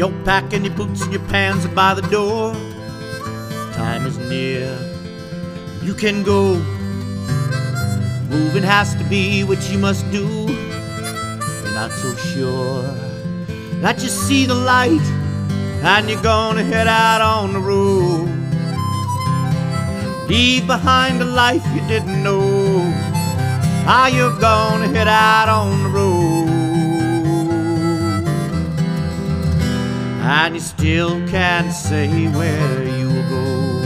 You're packing your boots and your pants by the door. Time is near, you can go. Moving has to be what you must do. You're not so sure that you see the light, and you're gonna head out on the road. Leave behind a life you didn't know. How you're gonna head out on the road, and you still can't say where you'll go.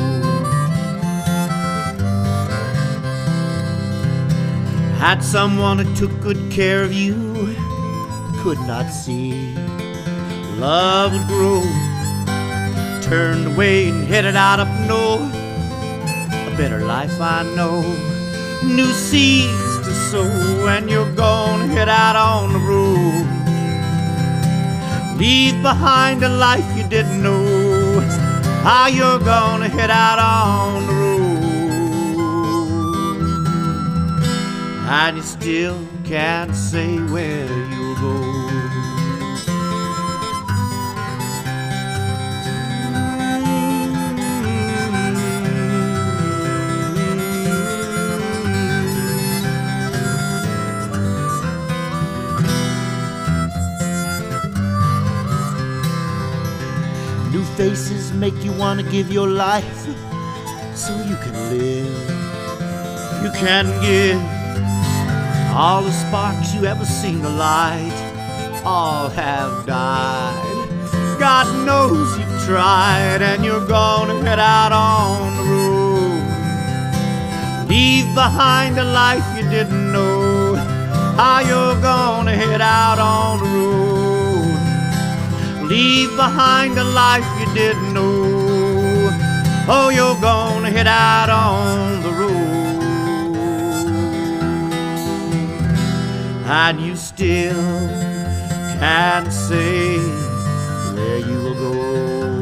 Had someone who took good care of you, could not see love would grow. Turned away and headed out up north. A better life I know, new seeds to sow, and you're gonna head out on the road. Leave behind a life you didn't know. How you're gonna head out on the road, and you still can't say where you'll go. New faces make you want to give your life so you can live. You can give all the sparks you ever seen the light. All have died. God knows you've tried, and you're gonna head out on the road. Leave behind a life you didn't know. How you're gonna head out on the road. Leave behind a life you didn't know. Oh, you're gonna head out on the road, and you still can't say where you will go.